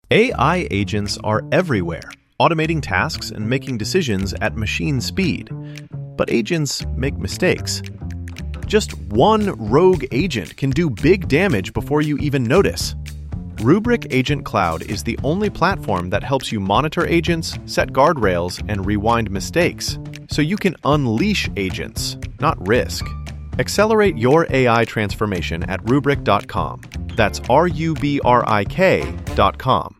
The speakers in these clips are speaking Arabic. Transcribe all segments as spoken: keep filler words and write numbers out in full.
A I agents are everywhere, automating tasks and making decisions at machine speed. But agents make mistakes. Just one rogue agent can do big damage before you even notice. Rubrik Agent Cloud is the only platform that helps you monitor agents, set guardrails, and rewind mistakes, so you can unleash agents, not risk. Accelerate your A I transformation at rubrik dot com. That's R U B R I K dot com.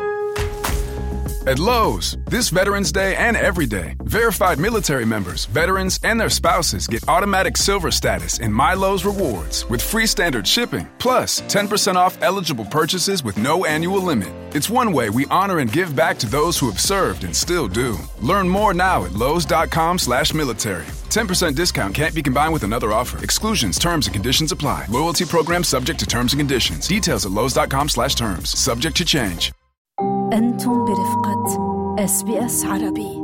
At Lowe's, this Veterans Day and every day, verified military members, veterans, and their spouses get automatic silver status in My Lowe's Rewards with free standard shipping, plus ten percent off eligible purchases with no annual limit. It's one way we honor and give back to those who have served and still do. Learn more now at lowes dot com slash military. ten percent discount can't be combined with another offer. Exclusions, terms, and conditions apply. Loyalty program subject to terms and conditions. Details at lowes dot com slash terms. Subject to change. أنتم برفقة إس بي إس عربي.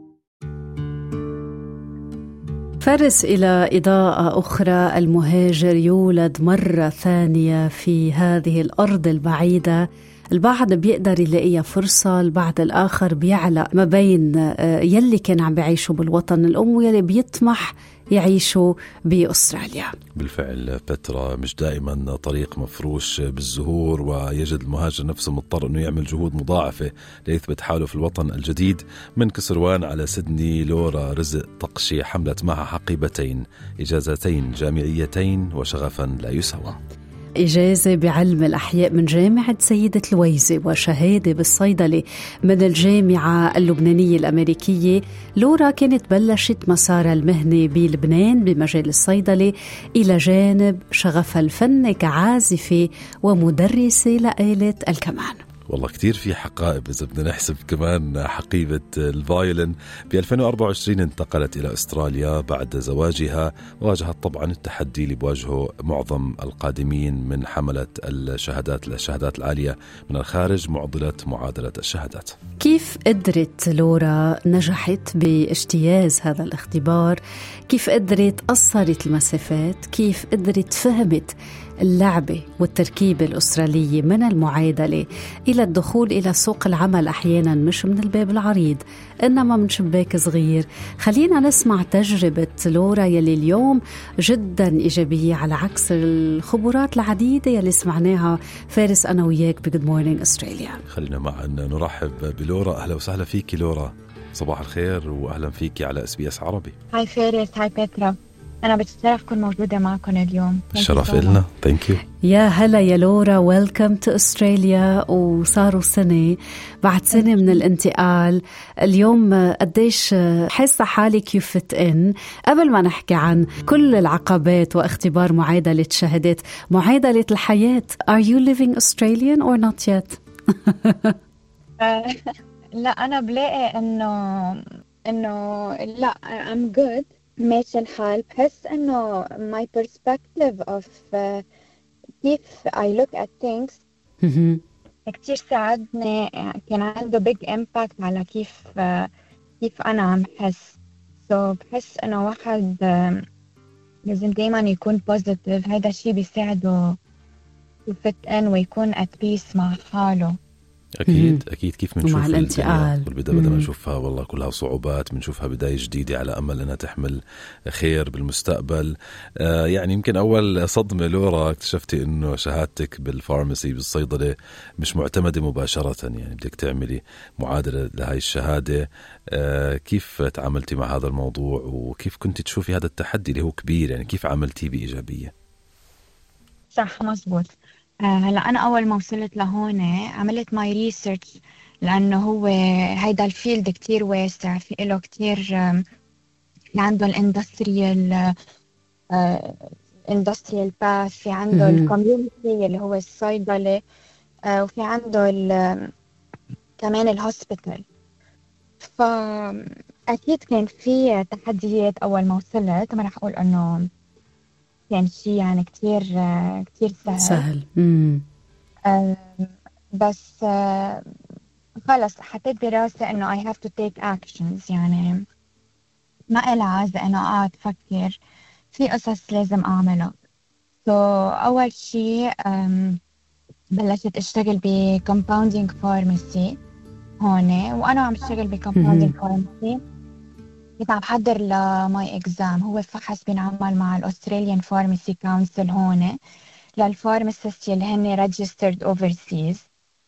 فارس، إلى إضاءة أخرى، المهاجر يولد مرة ثانية في هذه الأرض البعيدة. البعض بيقدر يلاقيها فرصة، البعض الآخر بيعلق ما بين يلي كان عم بيعيشوا بالوطن الأم ويلي بيطمح يعيشوا بأستراليا. بالفعل بترا، مش دائما طريق مفروش بالزهور، ويجد المهاجر نفسه مضطر أنه يعمل جهود مضاعفة ليثبت حاله في الوطن الجديد. من كسروان على سيدني، لورا رزق طقشي حملت معها حقيبتين، إجازتين جامعيتين وشغفا لا يسوى. إجازة بعلم الأحياء من جامعة سيدة لويزة وشهادة بالصيدلة من الجامعة اللبنانية الأمريكية. لورا كانت بلشت مسارها المهني بلبنان بمجال الصيدلة إلى جانب شغفها الفن كعازفة ومدرسة لآلة الكمان. والله كتير في حقائب إذا بدنا نحسب كمان حقيبة الفايولين. ب ألفين وأربعة وعشرين انتقلت إلى أستراليا بعد زواجها، واجهت طبعا التحدي اللي بواجهه معظم القادمين من حملة الشهادات الشهادات العالية من الخارج، معضلة معادلة الشهادات. كيف قدرت لورا نجحت باجتياز هذا الاختبار؟ كيف قدرت قصرت المسافات؟ كيف قدرت فهمت اللعبة والتركيبة الأسترالية من المعادلة إلى الدخول إلى سوق العمل، أحيانا مش من الباب العريض إنما من شباك صغير؟ خلينا نسمع تجربة لورا يلي اليوم جدا إيجابية على عكس الخبرات العديدة يلي سمعناها فارس أنا وياك بجود مورنينج أستراليا. خلينا معا نرحب بلورا. أهلا وسهلا فيكي لورا، صباح الخير وأهلا فيكي على إس بي إس عربي. هاي فارس، هاي بيترا، أنا بتشرف كون موجودة معكم اليوم. الشرف إلنا. Thank you. يا هلا يا لورا، welcome to Australia. وصاروا سنة بعد سنة من الانتقال، اليوم قديش حاسة حالك يفت إن؟ قبل ما نحكي عن كل العقبات واختبار معادلة شهادات، معادلة الحياة، are you living Australian or not yet؟ لا، أنا بلاقي إنه إنه لا I'm good، ماشي الحال. بحس إنه my perspective of uh, كيف I look at things كتير ساعدني، كان عنده big impact على كيف uh, كيف أنا عم حس. so بحس إنه واحد uh, لازم دايما يكون positive، هيدا الشيء بيساعده يفت إن ويكون at peace مع حاله. أكيد أكيد. كيف منشوف مع الانتقال بالبداية بدنا نشوفها والله كلها صعوبات، منشوفها بداية جديدة على أمل أنها تحمل خير بالمستقبل. آه يعني يمكن أول صدمة لورا اكتشفتي إنه شهادتك بالفارماسي بالصيدلة مش معتمدة مباشرة، يعني بدك تعملي معادلة لهاي الشهادة. آه كيف تعاملتي مع هذا الموضوع وكيف كنت تشوفي هذا التحدي اللي هو كبير، يعني كيف عملتي بإيجابية؟ صح، مزبوط. هلا أنا أول ما وصلت لهون عملت ماي ريسيرش، لأنه هو هيدا الفيلد كتير واسع، في له كتير، في عنده الاندستريال اندستريال باث، في عنده الكوميونيتي اللي هو الصيدلة، وفي عنده كمان الهوسبيتال. فأكيد كان في تحديات أول ما وصلت، ما رح أقول أنه كان شيء يعني كتير كتير سهل سهل آه بس آه خلص حطيت براسي إنه I have to take actions، يعني ما إلها عازة إنه أقعد أفكر في قصص لازم أعمله. so أول شيء بلشت اشتغل بكومباوندينج فارماسي هون، وانا عم اشتغل بكومباوندينج فارماسي كنت عم بحضر لماي اكزام. هو فحص بينعمل مع الاستراليان فارماسي كونسل هون للفارماسيست اللي هن ريجسترد اوفرسيز.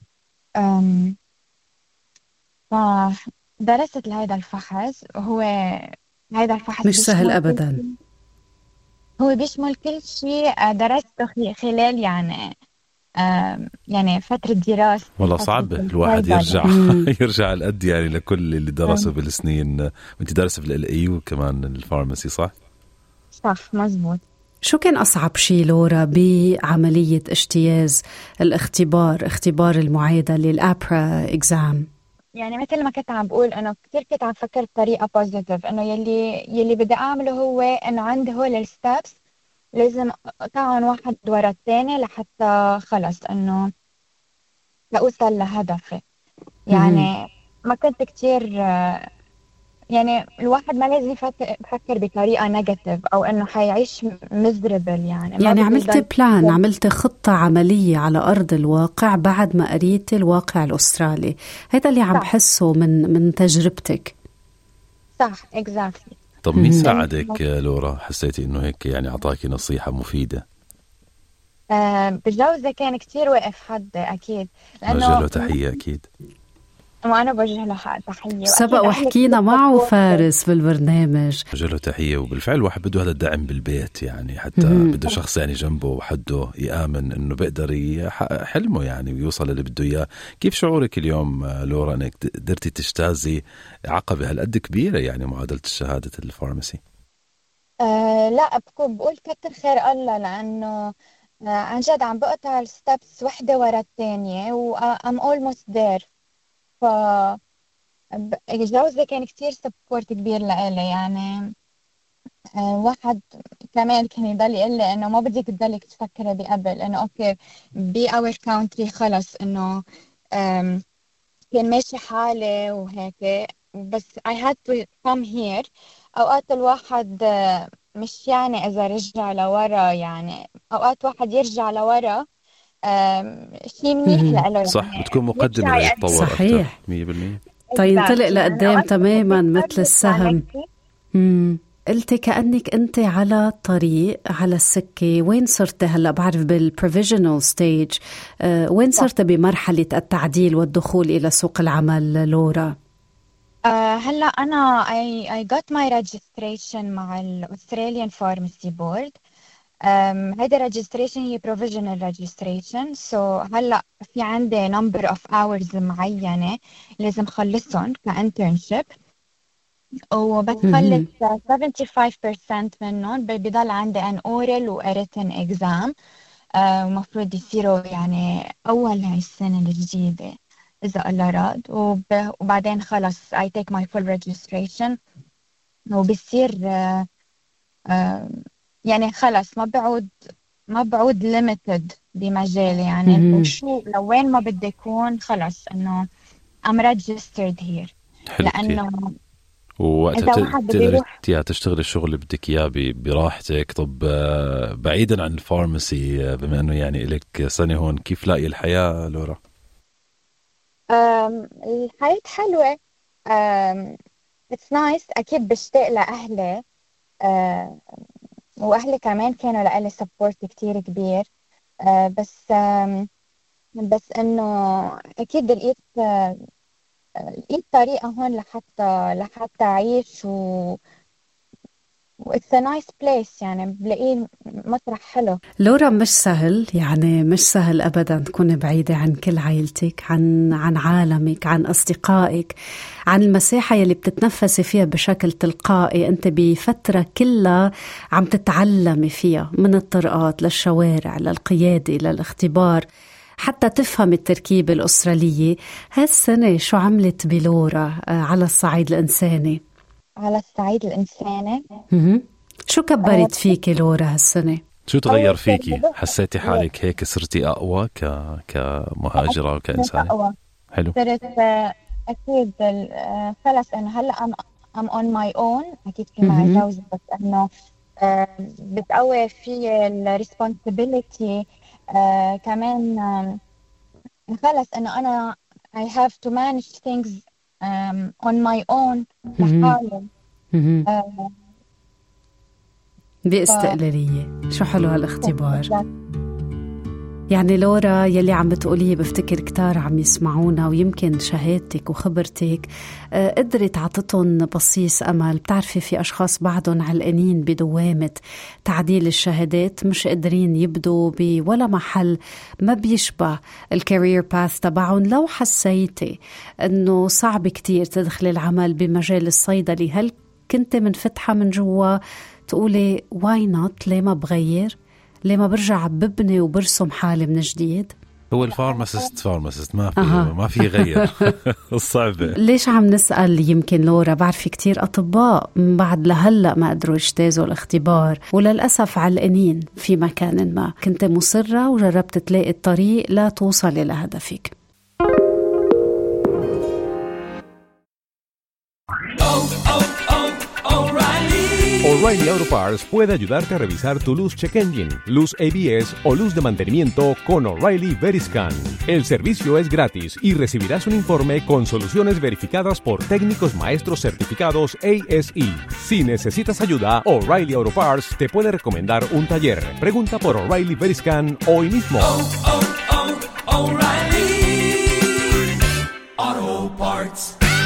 فدرست لهذا الفحص. هو هذا الفحص مش سهل ابدا، هو بيشمل كل شيء درسته خلال يعني يعني فترة دراسة. والله صعب الواحد يرجع يرجع القد يعني لكل اللي درسه بالسنين. وانت درسه في الاي كمان الفارماسي صح؟ صح مزبوط. شو كان أصعب شيء لورا بعملية اجتياز الاختبار، اختبار المعادلة الأبرا إكزام؟ يعني مثل ما كنت عم بقول أنه كتير كنت عم فكر بطريقة بوزيتيف، أنه يلي يلي بدي أعمله هو أنه عندي هول الستابس لازم أقطعهم واحد ورا الثاني لحتى خلص أنه لأوصل لهدفي. يعني ما كنت كتير يعني الواحد ما لازم يفكر بطريقة نيجاتيف أو أنه حيعيش مزربل. يعني يعني عملت بلان، عملت خطة عملية على أرض الواقع بعد ما قريت الواقع الأسترالي. هذا اللي عم بحسه من من تجربتك. صح exactly. طب مين ساعدك لورا؟ حسيتي إنه هيك يعني عطاكي نصيحة مفيدة؟ آه بجوزة كان كتير واقف حد أكيد، لأنه له تحية أكيد، وأنا بوجه له تحية. سبق وحكينا معه فارس بالبرنامج، بوجه له تحية. وبالفعل واحد بده هذا الدعم بالبيت، يعني حتى بده شخص يعني جنبه وحده يآمن إنه بيقدر يحقق حلمه يعني ويوصل اللي بده إياه. كيف شعورك اليوم لورا إنك قدرتي تجتازي عقبة هالقد كبيرة يعني معادلة الشهادة الفارماسي؟ آه لا بقول كتر خير الله، لأنه آه عن جد عم بقطع الستبس وحدة ورا الثانية و I'm almost there. ف جوزي كان كتير سبورت كبير لإلي. يعني آه واحد كمان كان يضل يقول لي إنه ما بدك تضلك تفكري بقبل، إنه أوكي بي اور كاونتري خلص إنه كان ماشي حالي وهيك، بس I had to come here. أوقات الواحد مش يعني إذا رجع لورا، يعني أوقات واحد يرجع لورا شيء منيح لإله. صح يعني بتكون مقدمة ليتطور صحيح أكتر مية بالمية. طيب ينطلق لقدام تماما مثل السهم. امم قلتي كأنك أنت على طريق على السكة. وين صرت هلأ؟ بعرف بالprovisional stage. أه وين صرت بمرحلة التعديل والدخول إلى سوق العمل لورا؟ أه هلأ أنا I, I got my registration مع ال Australian Pharmacy Board. هيدا registration هي provisional registration. so هلأ في عندي number of hours معينة لازم خلصهم كinternship، وبتخلص seventy-five percent منهم بيضل عندي an oral و written exam ومفروض يصيروا يعني أول هاي السنة الجديدة إذا الله راد. وبعدين خلص I take my full registration وبصير يعني خلص ما بعود ما بعود limited بمجالي. يعني وشو لو وين ما بدي يكون خلص إنه I'm registered here. لأنه وقتها تقدري تشتغلي الشغل اللي بدك إياه براحتك. طب بعيدا عن الفارماسي، بما أنه يعني إلك سنة هون، كيف لاقي الحياة لورا؟ الحياة حلوة. it's nice. أكيد بشتاق لأهلي، وأهلي كمان كانوا لألي سبورت كتير كبير. بس بس إنه أكيد لقيت لقيت طريقة هون لحتى لحتى أعيش و It's a nice place. يعني بلاقيه مطرح حلو. لورا مش سهل، يعني مش سهل أبدا تكون بعيدة عن كل عائلتك، عن عن عالمك، عن أصدقائك، عن المساحة يلي بتتنفسي فيها بشكل تلقائي. أنت بفترة كلها عم تتعلمي فيها، من الطرقات للشوارع للقيادة للاختبار، حتى تفهم التركيبة الأسترالية. هالسنة شو عملت بلورا على الصعيد الإنساني؟ على الصعيد الإنساني شو كبرت فيكي لورا هالسنة؟ شو تغير فيكي؟ حسيتي حالك هيك صرتي أقوى ك كمهاجرة وكإنسانة؟ حلو. صرت أكيد خلص إنه هلأ I'm, I'm on my own. أكيد في معي جوزي، بس إنه بتقوي في ال responsibility. كمان خلص إنه أنا I have to manage things um, on my own لحالي. آه، باستقلالية. شو حلو هالاختبار. يعني لورا يلي عم بتقوليه بفتكر كتار عم يسمعونا، ويمكن شهادتك وخبرتك قدرت عطتهم بصيص أمل. بتعرفي في أشخاص بعدهم علقانين بدوامة تعديل الشهادات، مش قادرين يبدوا بولا محل ما بيشبه الكارير باث تبعهم. لو حسيتي أنه صعب كتير تدخل العمل بمجال الصيدلي، هل كنت منفتحة من جوا تقولي واي نوت؟ ليه ما بغير؟ ليه ما برجع ببني وبرسم حالي من جديد؟ هو الفارماسيست فارماسيست ما في أه. ما في غير. الصعبة. ليش عم نسأل؟ يمكن لورا بعرف كتير أطباء بعد لهلأ ما قدروا يجتازوا الاختبار، وللأسف علقانين في مكان ما. كنت مصرة وجربت تلاقي الطريق لا توصل إلى هدفك. O'Reilly Auto Parts puede ayudarte a revisar tu luz check engine, luz A B S o luz de mantenimiento con O'Reilly Veriscan. El servicio es gratis y recibirás un informe con soluciones verificadas por técnicos maestros certificados A S E. Si necesitas ayuda, O'Reilly Auto Parts te puede recomendar un taller. Pregunta por O'Reilly Veriscan hoy mismo. Oh, oh, oh, O'Reilly Auto Parts.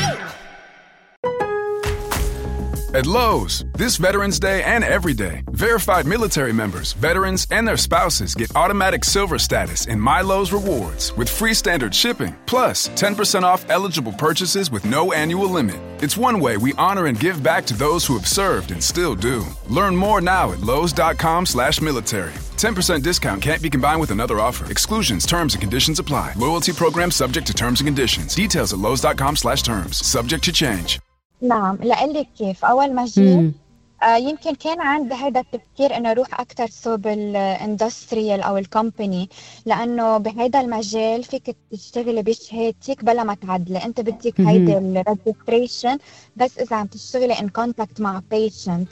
At Lowe's, this Veterans Day and every day, verified military members, veterans, and their spouses get automatic silver status in My Lowe's Rewards with free standard shipping, plus ten percent off eligible purchases with no annual limit. It's one way we honor and give back to those who have served and still do. Learn more now at lowes.com slash military. ten percent discount can't be combined with another offer. Exclusions, terms, and conditions apply. Loyalty program subject to terms and conditions. Details at lowes.com slash terms. Subject to change. نعم، لقلك كيف أول ما جيت آه يمكن كان عندي هذا التفكير إنه أروح أكتر صوب الاندستريال أو الكومباني، لأنه بهذا المجال فيك تشتغلي بشهادتك بلا ما تعدلي. أنت بدك هيدا الريجستريشن بس إذا عم تشتغلي إن كونتاكت مع بيشنت،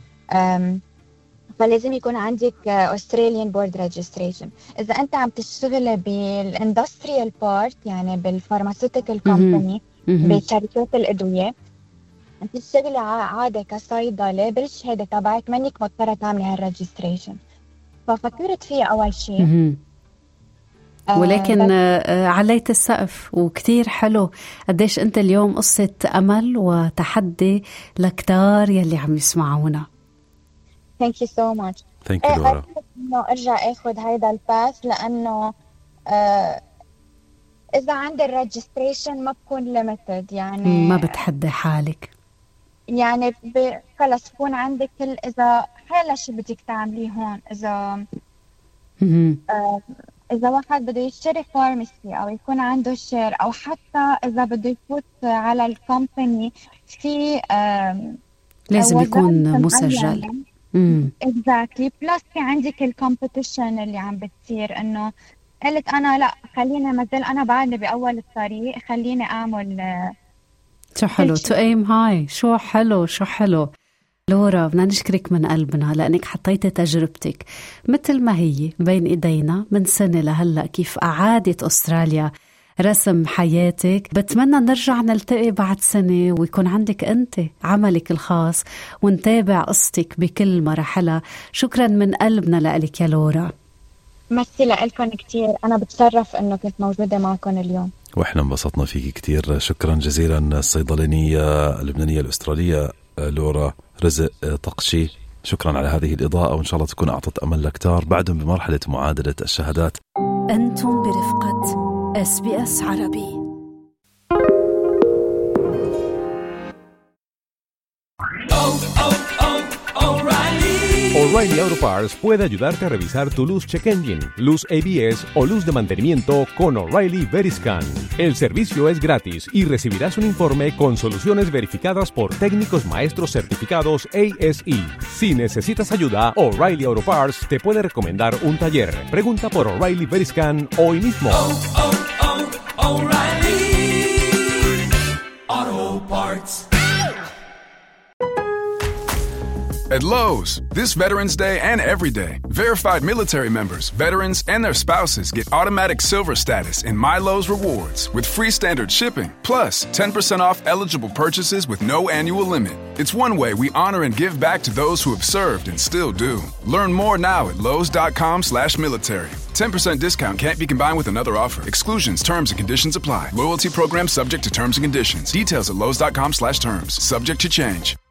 فلازم يكون عندك أستراليان بورد ريجستريشن. إذا أنت عم تشتغلي بالاندستريال بارت يعني بالفارماسيوتيكال كومباني بشركات الأدوية، انت تشتغلي عادي كصيدلة بالشهادة تبعك، منك مضطرة تعملي هالريجستريشن. ففكرت فيه أول شيء، ولكن آه عليت السقف وكتير حلو. قديش أنت اليوم قصة أمل وتحدي لكتار يلي عم يسمعونا. Thank you so much. Thank you Laura. إنه أرجع أخذ هيدا الباث، لأنه آه إذا عندي الريجستريشن ما بكون limited، يعني ما بتحدي حالك، يعني خلص بكون عندك كل إذا حالا شو بدك تعمليه هون. إذا آه إذا واحد بده يشتري فارماسي أو يكون عنده شير، أو حتى إذا بده يفوت على الكومباني في آه لازم يكون مسجل. امم exactly. بلس في عندك الكومبيتيشن اللي عم بتصير، إنه قلت أنا لا خليني مازال أنا بعدني بأول الطريق، خليني أعمل آه شو حلو to aim high. شو حلو شو حلو. لورا بدنا نشكرك من قلبنا لأنك حطيتي تجربتك مثل ما هي بين إيدينا من سنة لهلأ، كيف أعادت أستراليا رسم حياتك. بتمنى نرجع نلتقي بعد سنة ويكون عندك أنت عملك الخاص ونتابع قصتك بكل مراحلها. شكرا من قلبنا لك يا لورا. ميرسي لكم كتير، أنا بتشرف أنه كنت موجودة معكم اليوم، وإحنا انبسطنا فيك كتير. شكرا جزيلا الصيدلانية اللبنانية الأسترالية لورا رزق طقشي، شكرا على هذه الإضاءة، وإن شاء الله تكون أعطت أمل لكتار بعدهم بمرحلة معادلة الشهادات. أنتم برفقة إس بي إس عربي. O'Reilly Auto Parts puede ayudarte a revisar tu luz check engine, luz A B S o luz de mantenimiento con O'Reilly Veriscan. El servicio es gratis y recibirás un informe con soluciones verificadas por técnicos maestros certificados A S E. Si necesitas ayuda, O'Reilly Auto Parts te puede recomendar un taller. Pregunta por O'Reilly Veriscan hoy mismo. Oh, oh, oh, O'Reilly Auto Parts. At Lowe's, this Veterans Day and every day, verified military members, veterans, and their spouses get automatic silver status in My Lowe's Rewards with free standard shipping, plus ten percent off eligible purchases with no annual limit. It's one way we honor and give back to those who have served and still do. Learn more now at lowes.com slash military. ten percent discount can't be combined with another offer. Exclusions, terms, and conditions apply. Loyalty program subject to terms and conditions. Details at lowes.com slash terms. Subject to change.